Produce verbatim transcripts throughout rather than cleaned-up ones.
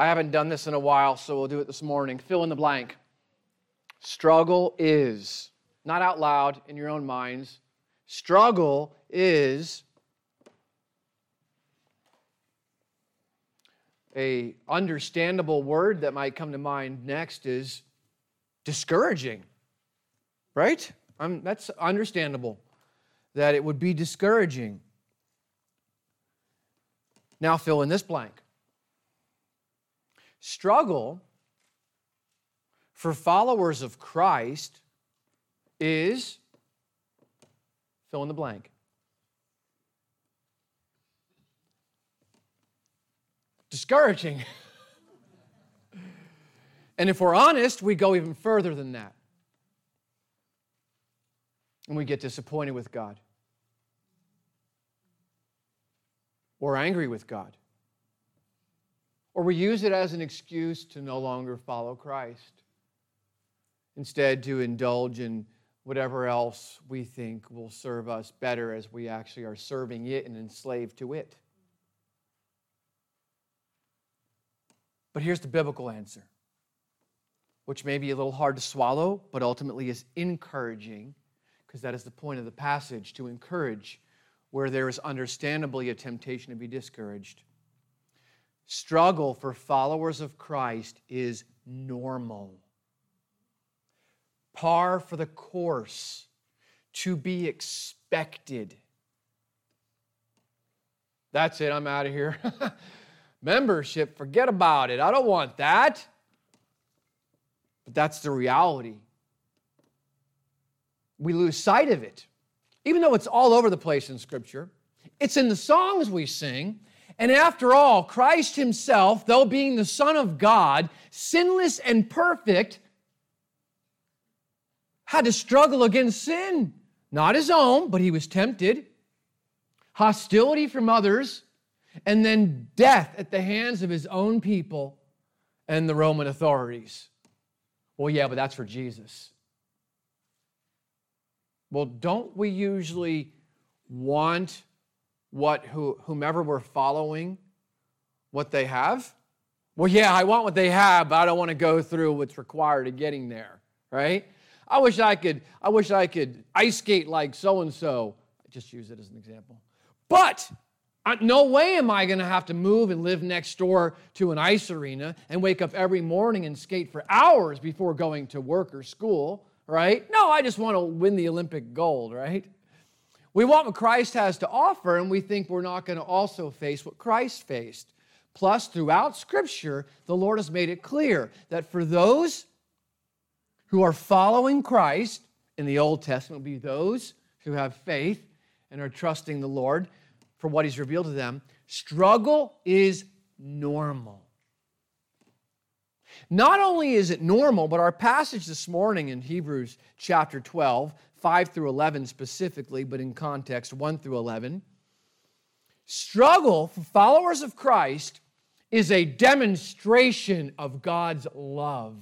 I haven't done this in a while, so we'll do it this morning. Fill in the blank. Struggle is, not out loud in your own minds, struggle is a understandable word that might come to mind next is discouraging, right? Um, that's understandable that it would be discouraging. Now fill in this blank. Struggle for followers of Christ is, fill in the blank. Discouraging. And if we're honest, we go even further than that. And we get disappointed with God. Or angry with God. Or we use it as an excuse to no longer follow Christ. Instead, to indulge in whatever else we think will serve us better as we actually are serving it and enslaved to it. But here's the biblical answer, which may be a little hard to swallow, but ultimately is encouraging, because that is the point of the passage, to encourage where there is understandably a temptation to be discouraged. Struggle for followers of Christ is normal. Par for the course, to be expected. That's it, I'm out of here. Membership, forget about it. I don't want that. But that's the reality. We lose sight of it. Even though it's all over the place in Scripture, it's in the songs we sing. And after all, Christ himself, though being the Son of God, sinless and perfect, had to struggle against sin. Not his own, but he was tempted. Hostility from others. And then death at the hands of his own people and the Roman authorities. Well, yeah, but that's for Jesus. Well, don't we usually want what whomever we're following, what they have? Well, yeah, I want what they have, but I don't want to go through what's required of getting there, right? I wish I could, I wish I could ice skate like so-and-so. I just use it as an example. But no way am I going to have to move and live next door to an ice arena and wake up every morning and skate for hours before going to work or school, right? No, I just want to win the Olympic gold, right? We want what Christ has to offer, and we think we're not going to also face what Christ faced. Plus, throughout Scripture, the Lord has made it clear that for those who are following Christ, in the Old Testament, will be those who have faith and are trusting the Lord for what he's revealed to them, struggle is normal. Not only is it normal, but our passage this morning in Hebrews chapter twelve, five through eleven specifically, but in context, one through eleven, struggle for followers of Christ is a demonstration of God's love.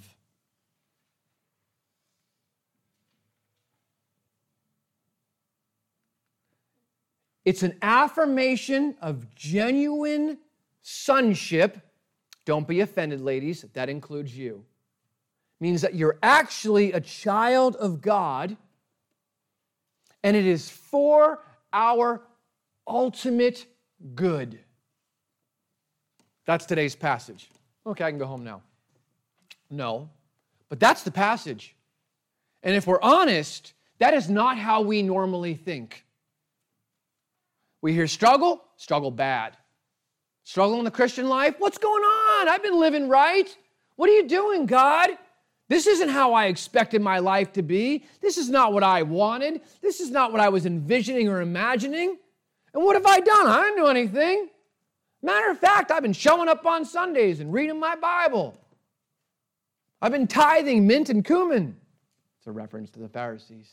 It's an affirmation of genuine sonship. Don't be offended, ladies. That includes you. It means that you're actually a child of God, and it is for our ultimate good. That's today's passage. Okay, I can go home now. No, but that's the passage. And if we're honest, that is not how we normally think. We hear struggle, struggle bad. Struggle in the Christian life, what's going on? I've been living right. What are you doing, God? This isn't how I expected my life to be. This is not what I wanted. This is not what I was envisioning or imagining. And what have I done? I didn't do anything. Matter of fact, I've been showing up on Sundays and reading my Bible. I've been tithing mint and cumin. It's a reference to the Pharisees.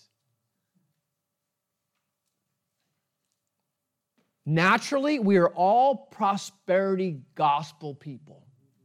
Naturally, we are all prosperity gospel people.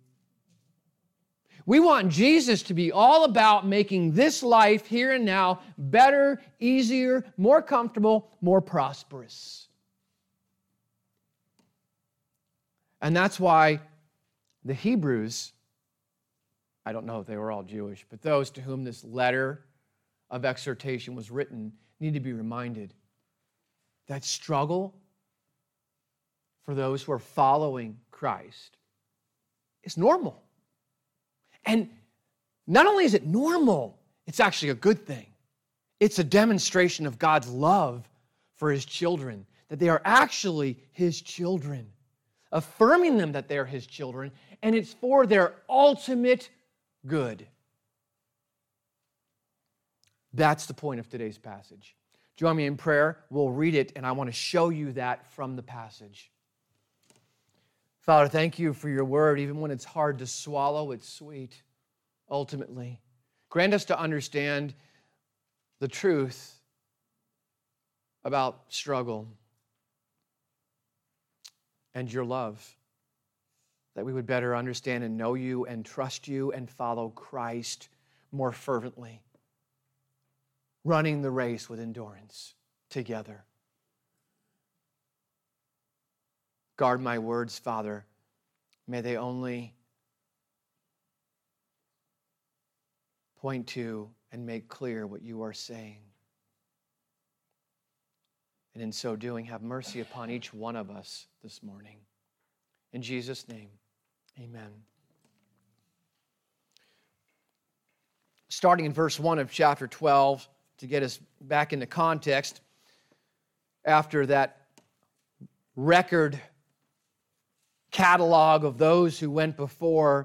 We want Jesus to be all about making this life here and now better, easier, more comfortable, more prosperous. And that's why The Hebrews, I don't know if they were all Jewish, but those to whom this letter of exhortation was written need to be reminded that struggle for those who are following Christ is normal. And not only is it normal, it's actually a good thing. It's a demonstration of God's love for His children, that they are actually His children, affirming them that they are His children, and it's for their ultimate good. That's the point of today's passage. Join me in prayer. We'll read it, and I want to show you that from the passage. Father, thank you for your word. Even when it's hard to swallow, it's sweet, ultimately. Grant us to understand the truth about struggle and your love, that we would better understand and know you and trust you and follow Christ more fervently, running the race with endurance together. Guard my words, Father. May they only point to and make clear what you are saying. And in so doing, have mercy upon each one of us this morning. In Jesus' name, amen. Starting in verse one of chapter twelve, to get us back into context, after that record catalog of those who went before,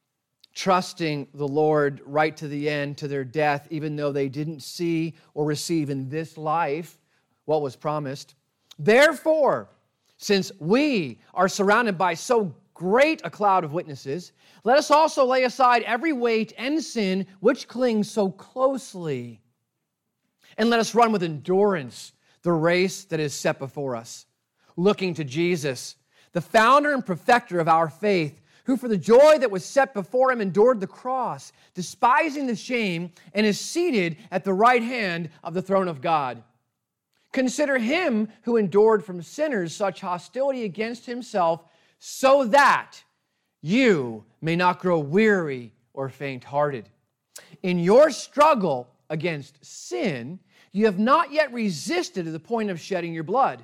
trusting the Lord right to the end, to their death, even though they didn't see or receive in this life what was promised. Therefore, since we are surrounded by so great a cloud of witnesses, let us also lay aside every weight and sin which clings so closely, and let us run with endurance the race that is set before us, looking to Jesus, the founder and perfecter of our faith, who for the joy that was set before him endured the cross, despising the shame, and is seated at the right hand of the throne of God. Consider him who endured from sinners such hostility against himself, so that you may not grow weary or faint-hearted. In your struggle against sin, you have not yet resisted to the point of shedding your blood.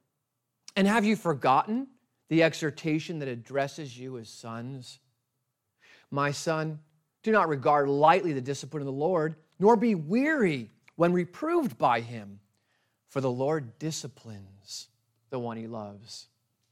And have you forgotten the exhortation that addresses you as sons? My son, do not regard lightly the discipline of the Lord, nor be weary when reproved by him. For the Lord disciplines the one he loves,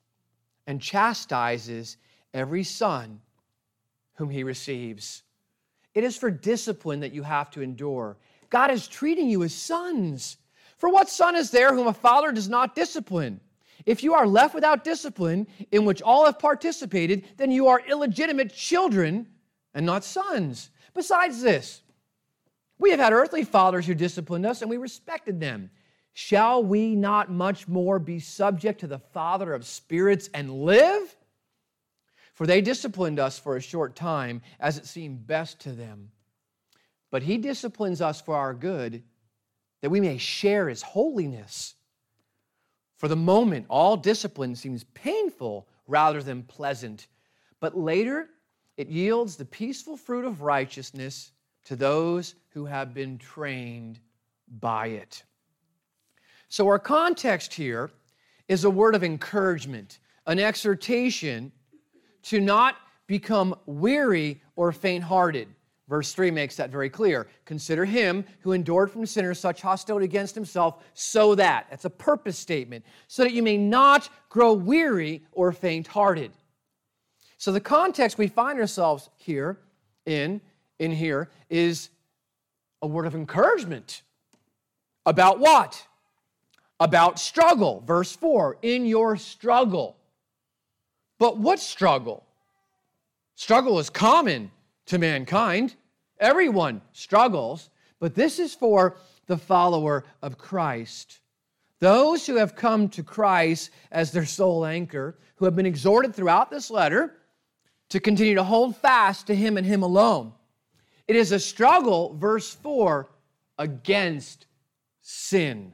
and chastises every son whom he receives. It is for discipline that you have to endure. God is treating you as sons. For what son is there whom a father does not discipline? If you are left without discipline, in which all have participated, then you are illegitimate children and not sons. Besides this, we have had earthly fathers who disciplined us, and we respected them. Shall we not much more be subject to the Father of spirits and live? For they disciplined us for a short time, as it seemed best to them. But he disciplines us for our good, that we may share his holiness. For the moment, all discipline seems painful rather than pleasant, but later it yields the peaceful fruit of righteousness to those who have been trained by it. So our context here is a word of encouragement, an exhortation to not become weary or faint-hearted. Verse three makes that very clear. Consider him who endured from sinners such hostility against himself, so that, that's a purpose statement, so that you may not grow weary or faint-hearted. So the context we find ourselves here in, in here is a word of encouragement. About what? About struggle. Verse four, in your struggle. But what struggle? Struggle is common to mankind. Everyone struggles, but this is for the follower of Christ. Those who have come to Christ as their sole anchor, who have been exhorted throughout this letter to continue to hold fast to him and him alone. It is a struggle, verse four, against sin.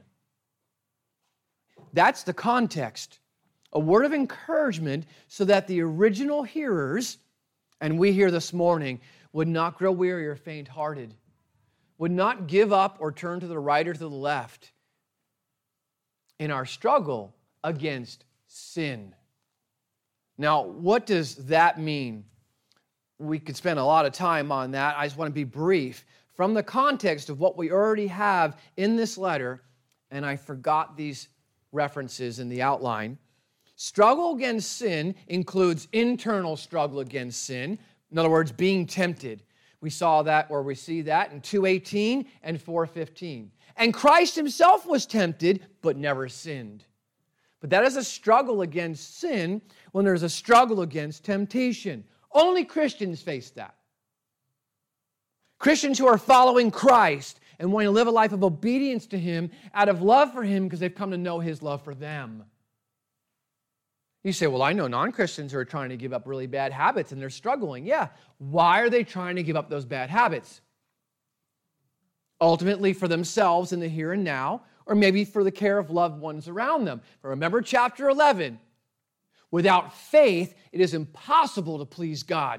That's the context. A word of encouragement so that the original hearers And we here this morning would not grow weary or faint-hearted, would not give up or turn to the right or to the left in our struggle against sin. Now, what does that mean? We could spend a lot of time on that. I just want to be brief. From the context of what we already have in this letter, and I forgot these references in the outline, struggle against sin includes internal struggle against sin. In other words, being tempted. We saw that, or we see that in two eighteen and four fifteen. And Christ himself was tempted, but never sinned. But that is a struggle against sin when there's a struggle against temptation. Only Christians face that. Christians who are following Christ and wanting to live a life of obedience to him out of love for him because they've come to know his love for them. You say, well, I know non-Christians who are trying to give up really bad habits and they're struggling. Yeah. Why are they trying to give up those bad habits? Ultimately for themselves in the here and now, or maybe for the care of loved ones around them. But remember chapter eleven. Without faith, it is impossible to please God.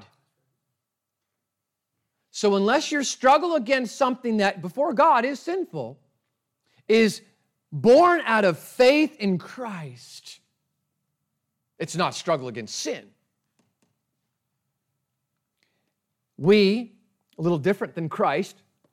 So unless your struggle against something that before God is sinful, is born out of faith in Christ, it's not struggle against sin. We, a little different than Christ,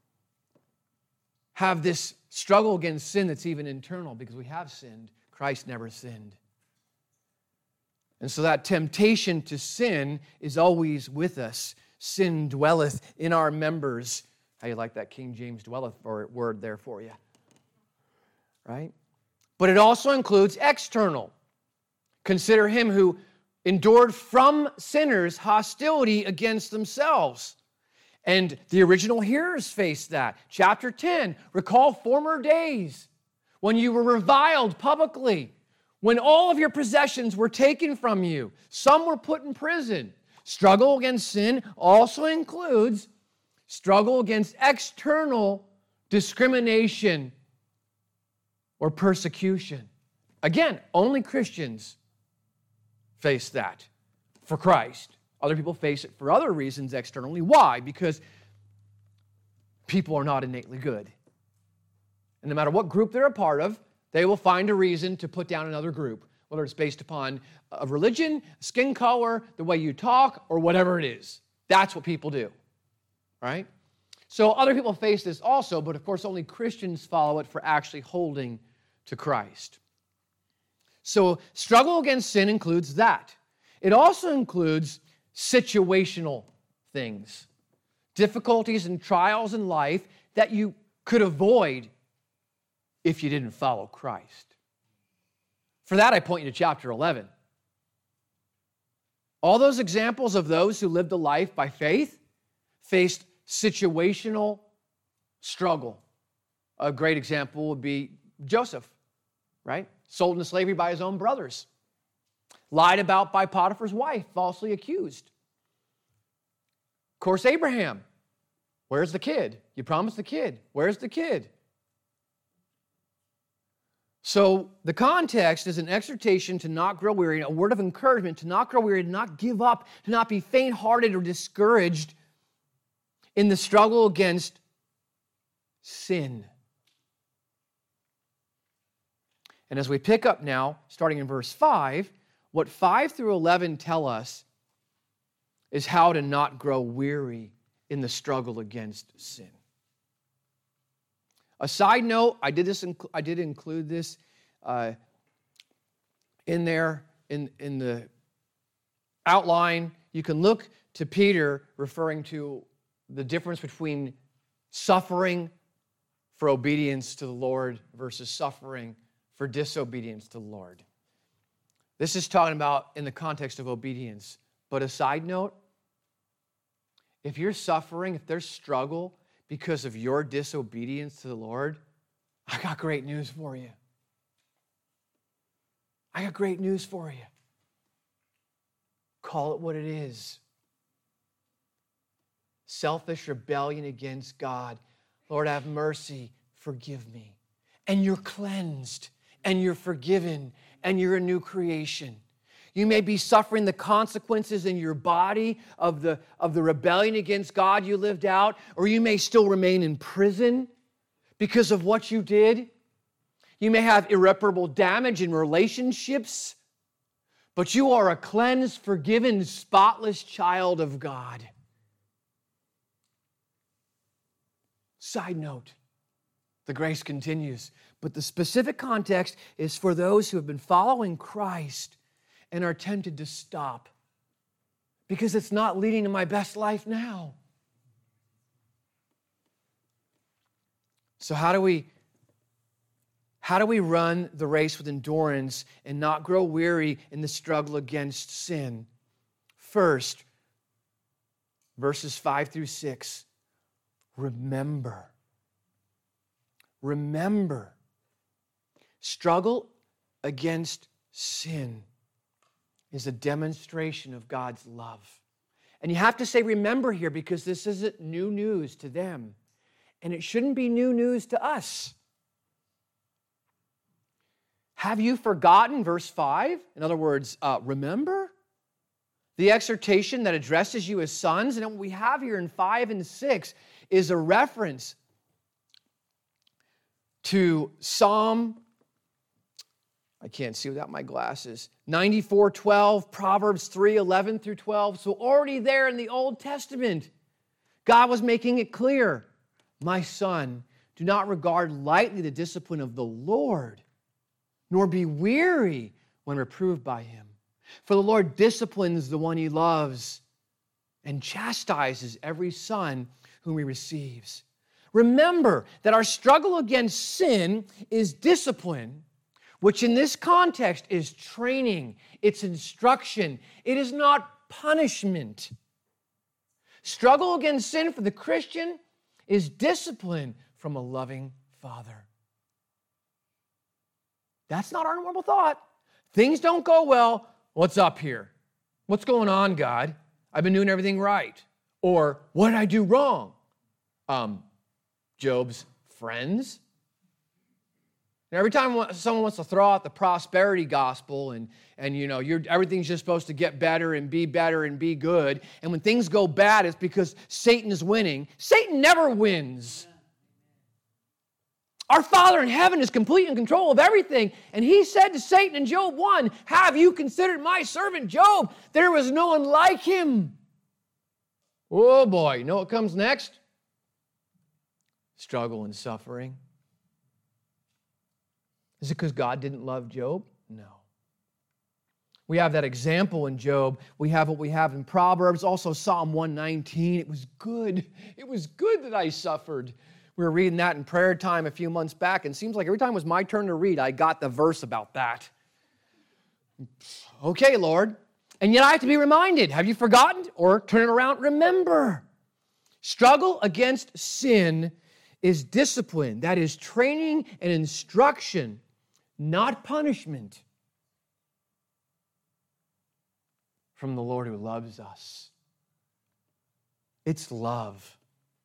have this struggle against sin that's even internal because we have sinned. Christ never sinned. And so that temptation to sin is always with us. Sin dwelleth in our members. How you like that King James dwelleth word there for you? Right? But it also includes external. Consider him who endured from sinners hostility against themselves. And the original hearers faced that. Chapter ten, recall former days when you were reviled publicly, when all of your possessions were taken from you. Some were put in prison. Struggle against sin also includes struggle against external discrimination or persecution. Again, only Christians face that for Christ. Other people face it for other reasons externally. Why? Because people are not innately good. And no matter what group they're a part of, they will find a reason to put down another group, whether it's based upon a religion, skin color, the way you talk, or whatever it is. That's what people do, right? So other people face this also, but of course only Christians follow it for actually holding to Christ. So struggle against sin includes that. It also includes situational things, difficulties and trials in life that you could avoid if you didn't follow Christ. For that, I point you to chapter eleven. All those examples of those who lived a life by faith faced situational struggle. A great example would be Joseph, right? Sold into slavery by his own brothers. Lied about by Potiphar's wife, falsely accused. Of course, Abraham. Where's the kid? You promised the kid. Where's the kid? So the context is an exhortation to not grow weary, a word of encouragement to not grow weary, to not give up, to not be faint-hearted or discouraged in the struggle against sin. And as we pick up now, starting in verse five, what five through eleven tell us is how to not grow weary in the struggle against sin. A side note, I did this. I did include this uh, in there in, in the outline. You can look to Peter referring to the difference between suffering for obedience to the Lord versus suffering for disobedience to the Lord. This is talking about in the context of obedience. But a side note, if you're suffering, if there's struggle because of your disobedience to the Lord, I got great news for you. I got great news for you. Call it what it is. Selfish rebellion against God. Lord, have mercy, forgive me. And you're cleansed, and you're forgiven, and you're a new creation. You may be suffering the consequences in your body of the, of the rebellion against God you lived out, or you may still remain in prison because of what you did. You may have irreparable damage in relationships, but you are a cleansed, forgiven, spotless child of God. Side note, the grace continues, but the specific context is for those who have been following Christ and are tempted to stop because it's not leading to my best life now. So how do we how do we run the race with endurance and not grow weary in the struggle against sin? First, verses five through six, remember. Remember. Struggle against sin is a demonstration of God's love. And you have to say remember here because this isn't new news to them. And it shouldn't be new news to us. Have you forgotten, verse five? In other words, uh, remember? The exhortation that addresses you as sons. And what we have here in five and six is a reference to Psalm, I can't see without my glasses, ninety-four twelve, Proverbs three eleven through twelve. So already there in the Old Testament, God was making it clear, my son, do not regard lightly the discipline of the Lord, nor be weary when reproved by him. For the Lord disciplines the one he loves and chastises every son whom he receives. Remember that our struggle against sin is discipline, which in this context is training, it's instruction. It is not punishment. Struggle against sin for the Christian is discipline from a loving Father. That's not our normal thought. Things don't go well. What's up here? What's going on, God? I've been doing everything right. Or, what did I do wrong? Um, Job's friends. And every time someone wants to throw out the prosperity gospel and, and you know, you're, everything's just supposed to get better and be better and be good, and when things go bad, it's because Satan is winning. Satan never wins. Our Father in heaven is completely in control of everything. And he said to Satan in Job one, have you considered my servant Job? There was no one like him. Oh boy, you know what comes next? Struggle and suffering. Is it because God didn't love Job? No. We have that example in Job. We have what we have in Proverbs, also Psalm one nineteen. It was good. It was good that I suffered. We were reading that in prayer time a few months back, and it seems like every time it was my turn to read, I got the verse about that. Okay, Lord. And yet I have to be reminded. Have you forgotten? Or turn it around, remember. Struggle against sin is discipline. That is training and instruction, not punishment from the Lord who loves us. It's love.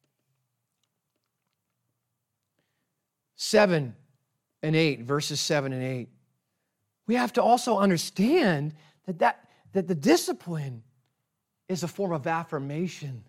Seven and eight, verses seven and eight. We have to also understand that, that, that the discipline is a form of affirmation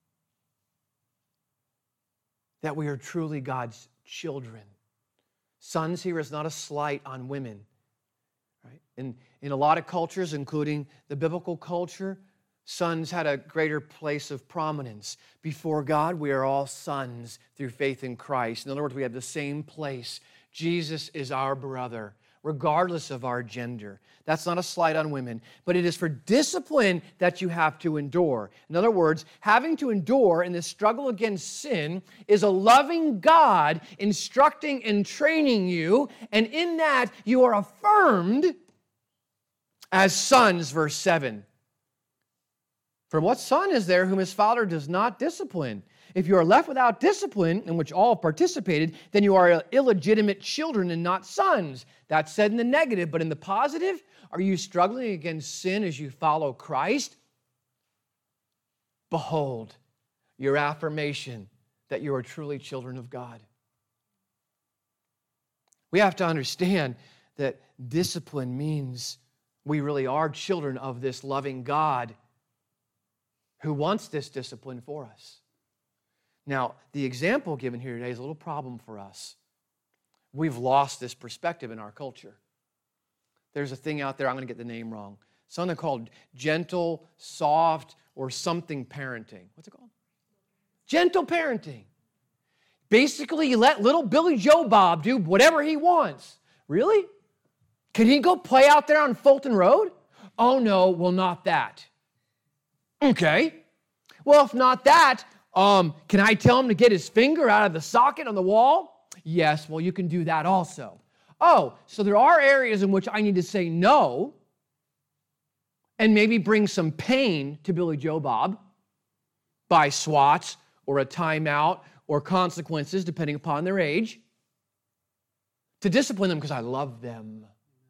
that we are truly God's children. Sons here is not a slight on women. Right? In, in a lot of cultures, including the biblical culture, sons had a greater place of prominence. Before God, we are all sons through faith in Christ. In other words, we have the same place. Jesus is our brother, regardless of our gender. That's not a slight on women, but it is for discipline that you have to endure. In other words, having to endure in this struggle against sin is a loving God instructing and training you, and in that you are affirmed as sons, verse seven. For what son is there whom his father does not discipline? If you are left without discipline, in which all participated, then you are illegitimate children and not sons. That's said in the negative, but in the positive, are you struggling against sin as you follow Christ? Behold, your affirmation that you are truly children of God. We have to understand that discipline means We really are children of this loving God who wants this discipline for us. Now, the example given here today is a little problem for us. We've lost this perspective in our culture. There's a thing out there, I'm going to get the name wrong, something called gentle, soft, or something parenting. What's it called? Gentle parenting. Basically, you let little Billy Joe Bob do whatever he wants. Really? Can he go play out there on Fulton Road? Oh, no, well, not that. Okay. Well, if not that, um, can I tell him to get his finger out of the socket on the wall? Yes, well, you can do that also. Oh, so there are areas in which I need to say no and maybe bring some pain to Billy Joe Bob by swats or a timeout or consequences, depending upon their age, to discipline them because I love them.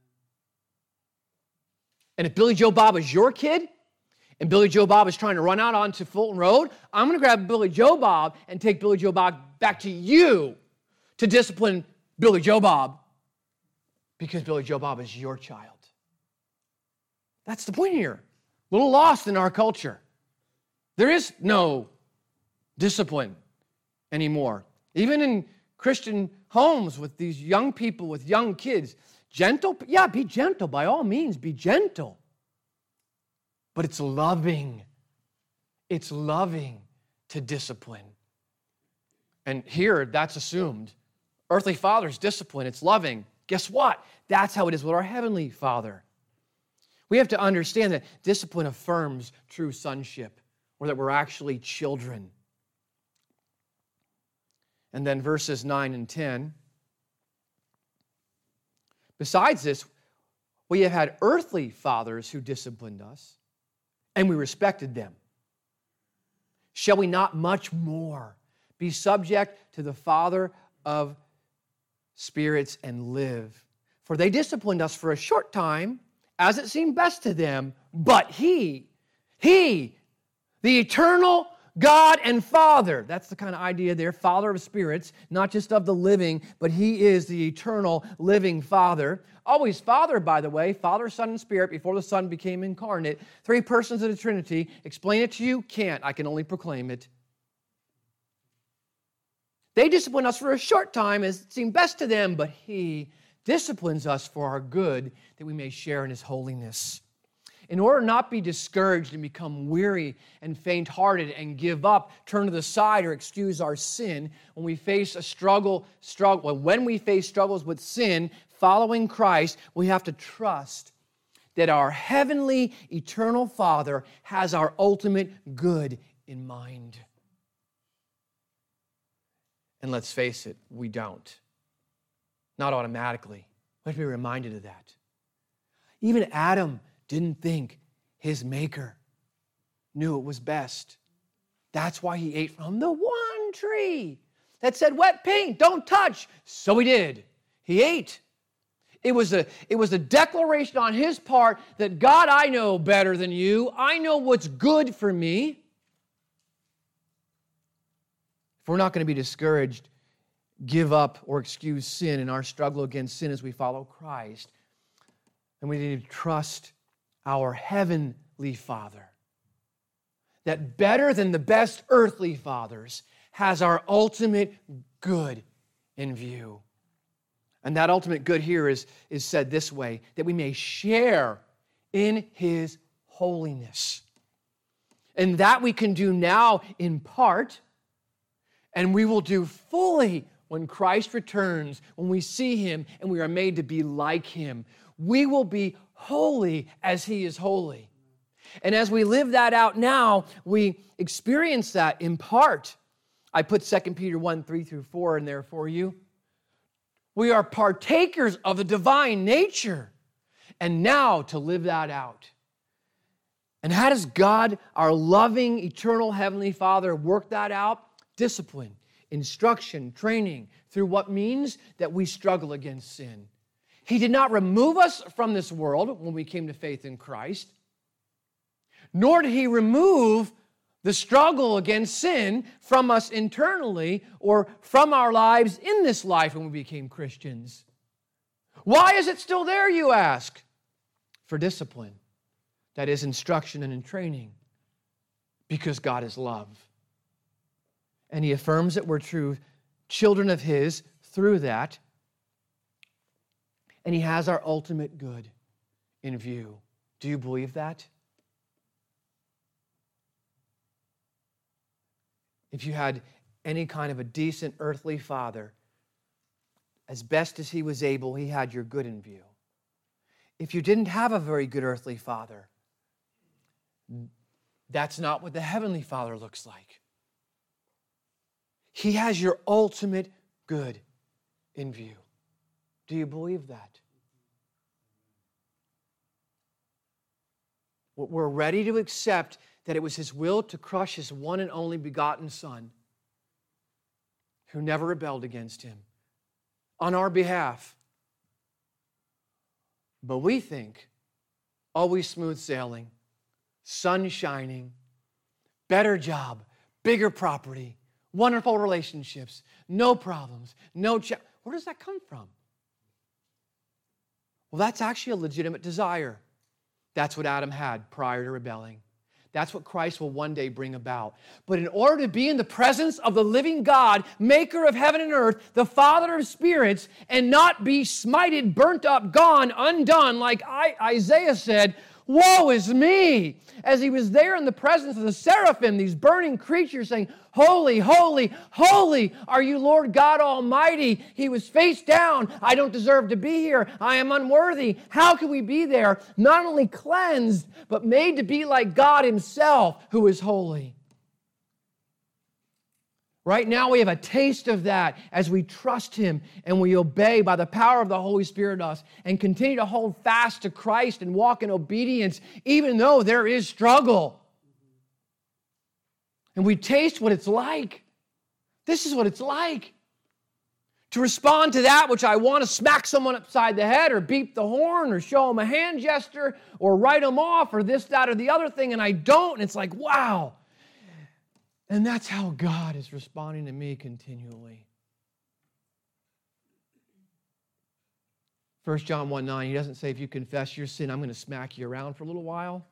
And if Billy Joe Bob is your kid, and Billy Joe Bob is trying to run out onto Fulton Road, I'm going to grab Billy Joe Bob and take Billy Joe Bob back to you to discipline Billy Joe Bob because Billy Joe Bob is your child. That's the point here. A little lost in our culture. There is no discipline anymore. Even in Christian homes with these young people, with young kids, gentle, yeah, be gentle. By all means, be gentle. But it's loving. It's loving to discipline. And here, that's assumed. Earthly Father's discipline, it's loving. Guess what? That's how it is with our Heavenly Father. We have to understand that discipline affirms true sonship, or that we're actually children. And then verses nine and ten. Besides this, we have had earthly fathers who disciplined us, and we respected them. Shall we not much more be subject to the Father of spirits and live? For they disciplined us for a short time, as it seemed best to them, but He, He, the eternal God and Father, that's the kind of idea there, Father of spirits, not just of the living, but He is the eternal living Father. Always Father, by the way, Father, Son, and Spirit, before the Son became incarnate. Three persons of the Trinity. Explain it to you? Can't. I can only proclaim it. They discipline us for a short time as it seemed best to them, but He disciplines us for our good, that we may share in His holiness. In order not be discouraged and become weary and faint-hearted and give up, turn to the side or excuse our sin, when we face a struggle, struggle, when we face struggles with sin, following Christ, we have to trust that our heavenly, eternal Father has our ultimate good in mind. And let's face it, we don't. Not automatically. We have to be reminded of that. Even Adam didn't think his Maker knew it was best. That's why he ate from the one tree that said, wet paint, don't touch. So he did. He ate. It was a, it was a declaration on his part that, God, I know better than you. I know what's good for me. If we're not going to be discouraged, give up or excuse sin in our struggle against sin as we follow Christ, then we need to trust our heavenly Father, that better than the best earthly fathers has our ultimate good in view. And that ultimate good here is, is said this way, that we may share in His holiness. And that we can do now in part, and we will do fully when Christ returns, when we see Him and we are made to be like Him. We will be holy as He is holy. And as we live that out now, we experience that in part. I put Second Peter one, three through four in there for you. We are partakers of the divine nature. And now to live that out. And how does God, our loving, eternal Heavenly Father, work that out? Discipline, instruction, training, through what means that we struggle against sin. He did not remove us from this world when we came to faith in Christ, nor did He remove the struggle against sin from us internally or from our lives in this life when we became Christians. Why is it still there, you ask? for discipline. That is instruction and in training. Because God is love. And He affirms that we're true children of His through that. And He has our ultimate good in view. Do you believe that? If you had any kind of a decent earthly father, as best as he was able, he had your good in view. If you didn't have a very good earthly father, that's not what the Heavenly Father looks like. He has your ultimate good in view. Do you believe that? We're ready to accept that it was His will to crush His one and only begotten Son, who never rebelled against Him, on our behalf. But we think always smooth sailing, sun shining, better job, bigger property, wonderful relationships, no problems, no cha- Where does that come from? Well, that's actually a legitimate desire. That's what Adam had prior to rebelling. That's what Christ will one day bring about. But in order to be in the presence of the living God, maker of heaven and earth, the Father of spirits, and not be smited, burnt up, gone, undone, like I, Isaiah said, woe is me! As he was there in the presence of the seraphim, these burning creatures saying, holy, holy, holy are you, Lord God Almighty. He was face down. I don't deserve to be here. I am unworthy. How can we be there? Not only cleansed, but made to be like God Himself, who is holy. Right now we have a taste of that as we trust Him and we obey by the power of the Holy Spirit in us and continue to hold fast to Christ and walk in obedience even though there is struggle. And we taste what it's like. This is what it's like. To respond to that which I want to smack someone upside the head or beep the horn or show them a hand gesture or write them off or this, that, or the other thing, and I don't. And it's like, wow. And that's how God is responding to me continually. First John one nine, He doesn't say if you confess your sin, I'm going to smack you around for a little while.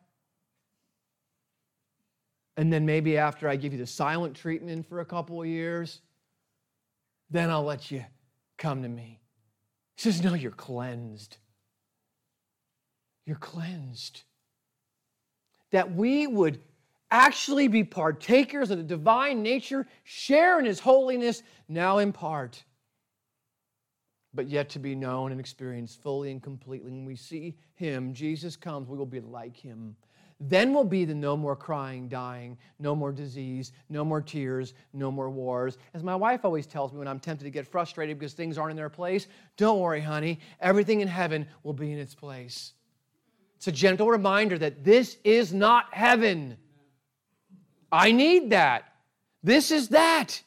And then maybe after I give you the silent treatment for a couple of years, then I'll let you come to me. He says, no, you're cleansed. You're cleansed. That we would actually be partakers of the divine nature, share in His holiness, now in part, but yet to be known and experienced fully and completely. When we see Him, Jesus comes, we will be like Him. Then will be the no more crying, dying, no more disease, no more tears, no more wars. As my wife always tells me when I'm tempted to get frustrated because things aren't in their place, don't worry, honey, everything in heaven will be in its place. It's a gentle reminder that this is not heaven. I need that. This is that.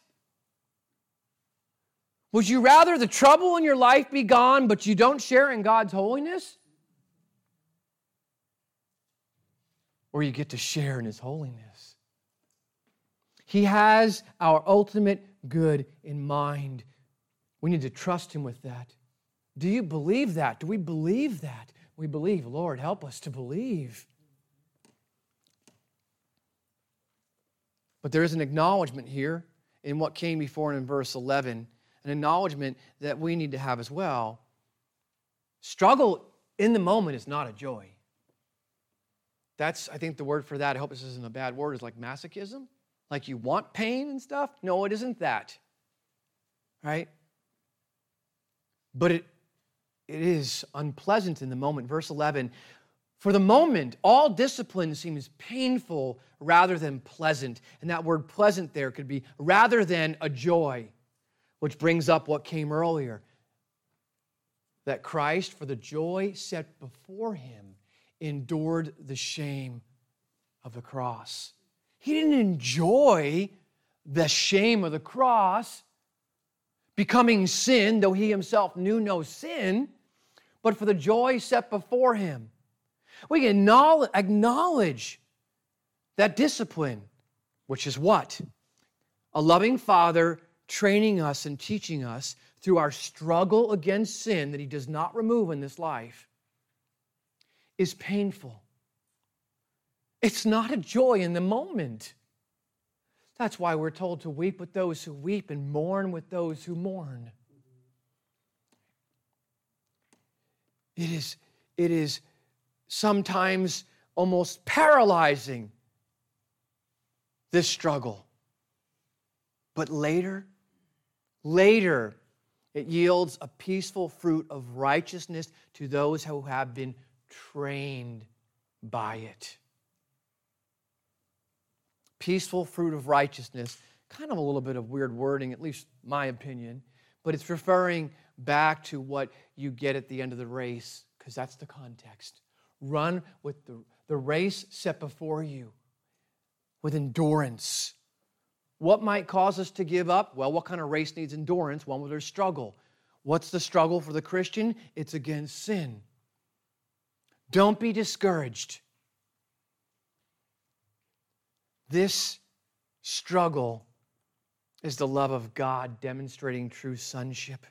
Would you rather the trouble in your life be gone, but you don't share in God's holiness? Or you get to share in His holiness? He has our ultimate good in mind. We need to trust Him with that. Do you believe that? Do we believe that? We believe. Lord, help us to believe. But there is an acknowledgement here in what came before in verse eleven, an acknowledgement that we need to have as well. Struggle in the moment is not a joy. That's, I think the word for that, I hope this isn't a bad word, is like masochism. Like you want pain and stuff. No, it isn't that. Right? But it, it is unpleasant in the moment. Verse eleven, for the moment, all discipline seems painful rather than pleasant. And that word pleasant there could be rather than a joy, which brings up what came earlier. That Christ, for the joy set before Him, endured the shame of the cross. He didn't enjoy the shame of the cross, becoming sin, though He Himself knew no sin, but for the joy set before Him. We can acknowledge that discipline, which is what? A loving Father training us and teaching us through our struggle against sin that He does not remove in this life, is painful. It's not a joy in the moment. That's why we're told to weep with those who weep and mourn with those who mourn. It is, it is sometimes almost paralyzing, this struggle. But later, later, it yields a peaceful fruit of righteousness to those who have been trained by it. Peaceful fruit of righteousness, kind of a little bit of weird wording, at least my opinion, but it's referring back to what you get at the end of the race, because that's the context. Run with the, the race set before you with endurance. What might cause us to give up? Well, what kind of race needs endurance? One where there's struggle. What's the struggle for the Christian? It's against sin. Don't be discouraged. This struggle is the love of God demonstrating true sonship.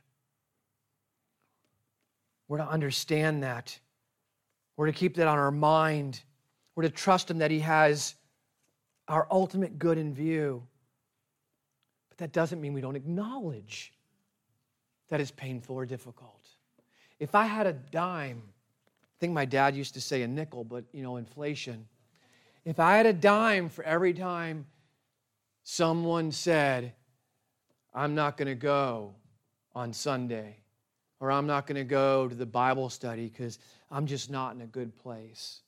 We're to understand that. We're to keep that on our mind. We're to trust Him that He has our ultimate good in view. But that doesn't mean we don't acknowledge that it's painful or difficult. If I had a dime, I think my dad used to say a nickel, but you know, inflation. If I had a dime for every time someone said, I'm not going to go on Sunday, or I'm not going to go to the Bible study because I'm just not in a good place.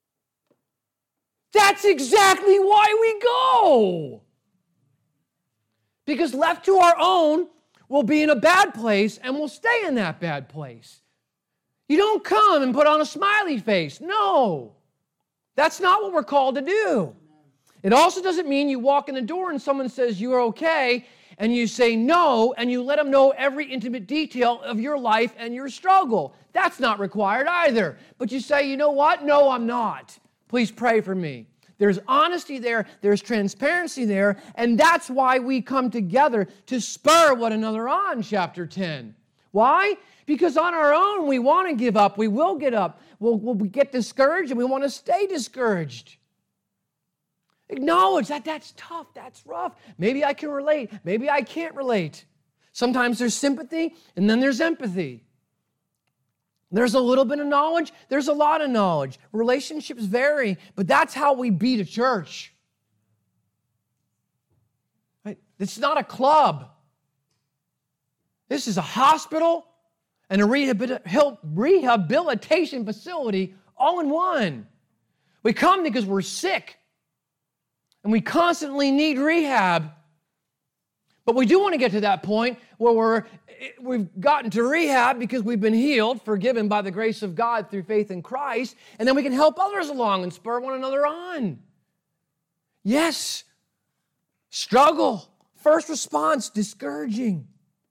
That's exactly why we go. Because left to our own, we'll be in a bad place and we'll stay in that bad place. You don't come and put on a smiley face. No. That's not what we're called to do. It also doesn't mean you walk in the door and someone says you're okay and you say no and you let them know every intimate detail of your life and your struggle. That's not required either. But you say, you know what? No, I'm not. Please pray for me. There's honesty there, there's transparency there, and that's why we come together to spur one another on, chapter ten. Why? Because on our own, we want to give up. We will get up. We'll, we'll get discouraged, and we want to stay discouraged. Acknowledge that that's tough, that's rough. Maybe I can relate. Maybe I can't relate. Sometimes there's sympathy, and then there's empathy. There's a little bit of knowledge. There's a lot of knowledge. Relationships vary, but that's how we beat a church. Right? It's not a club. This is a hospital and a rehabilitation facility all in one. We come because we're sick and we constantly need rehab. But we do want to get to that point where we're, we've gotten to rehab because we've been healed, forgiven by the grace of God through faith in Christ, and then we can help others along and spur one another on. Yes, struggle, first response, discouraging.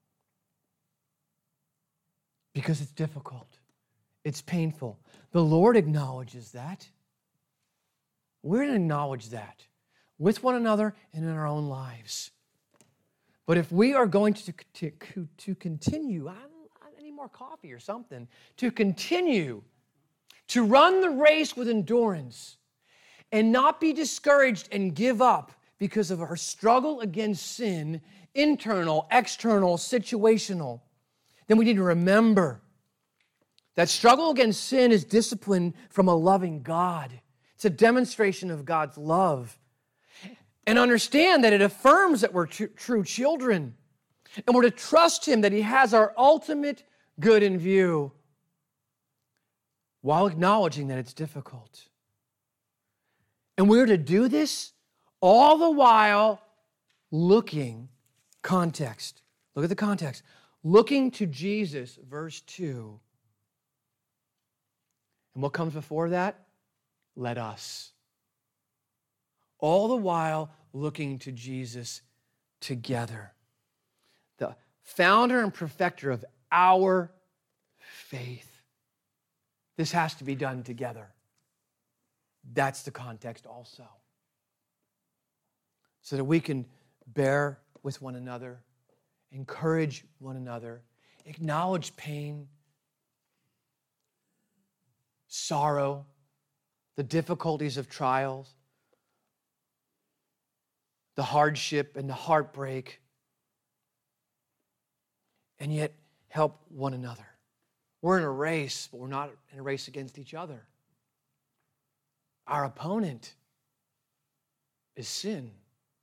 Because it's difficult. It's painful. The Lord acknowledges that. We're to acknowledge that with one another and in our own lives. But if we are going to, to, to continue, I, I need more coffee or something, to continue to run the race with endurance and not be discouraged and give up because of our struggle against sin, internal, external, situational, then we need to remember that struggle against sin is discipline from a loving God. It's a demonstration of God's love. And understand that it affirms that we're tr- true children. And we're to trust Him that He has our ultimate good in view while acknowledging that it's difficult. And we're to do this all the while looking, context. Look at the context. Looking to Jesus, verse two. And what comes before that? Let us. All the while looking to Jesus together. The founder and perfecter of our faith. This has to be done together. That's the context also. So that we can bear with one another, encourage one another, acknowledge pain, sorrow, the difficulties of trials, the hardship and the heartbreak, and yet help one another. We're in a race, but we're not in a race against each other. Our opponent is sin.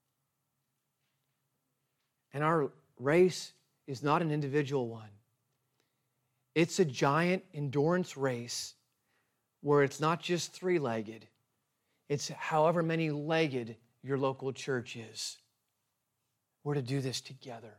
And our race is not an individual one. It's a giant endurance race where it's not just three-legged. It's however many legged your local church is. We're to do this together.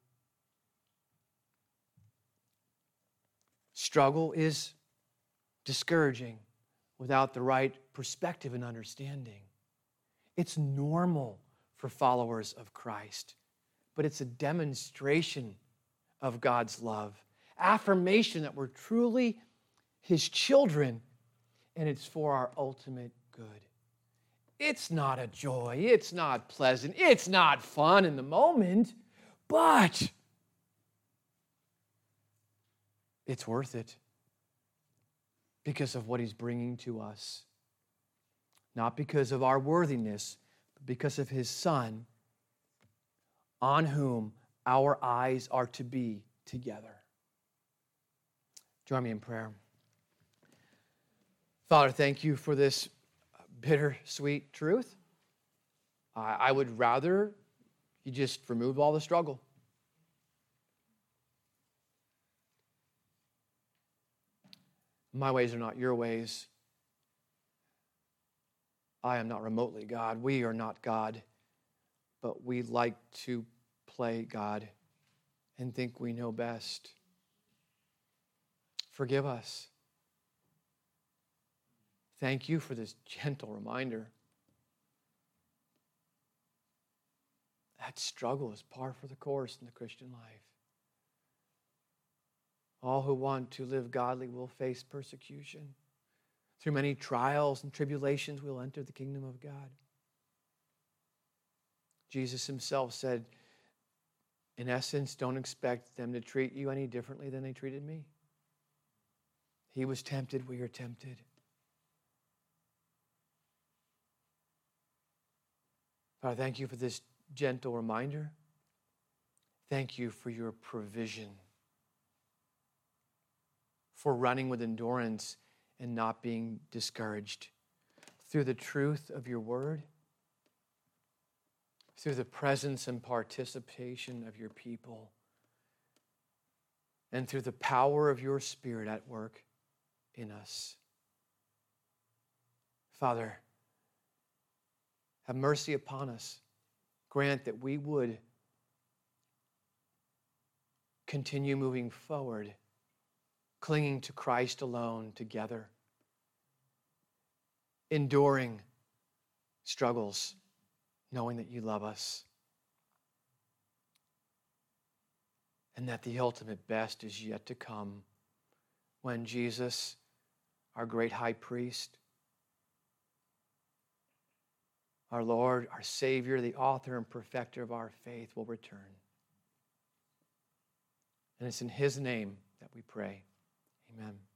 Struggle is discouraging without the right perspective and understanding. It's normal for followers of Christ, but it's a demonstration of God's love, affirmation that we're truly His children, and it's for our ultimate good. It's not a joy, it's not pleasant, it's not fun in the moment, but it's worth it because of what He's bringing to us. Not because of our worthiness, but because of His Son, on whom our eyes are to be together. Join me in prayer. Father, thank you for this bittersweet truth. I, I would rather you just remove all the struggle. My ways are not your ways. I am not remotely God. We are not God. But we like to play God and think we know best. Forgive us. Thank you for this gentle reminder that struggle is par for the course in the Christian life. All who want to live godly will face persecution. Through many trials and tribulations, we'll enter the kingdom of God. Jesus Himself said, in essence, don't expect them to treat you any differently than they treated me. He was tempted, we are tempted. Father, thank you for this gentle reminder. Thank you for your provision, for running with endurance and not being discouraged through the truth of your word, through the presence and participation of your people, and through the power of your Spirit at work in us. Father, have mercy upon us. Grant that we would continue moving forward, clinging to Christ alone together, enduring struggles, knowing that you love us, and that the ultimate best is yet to come when Jesus, our great high priest, our Lord, our Savior, the author and perfecter of our faith, will return. And it's in His name that we pray. Amen.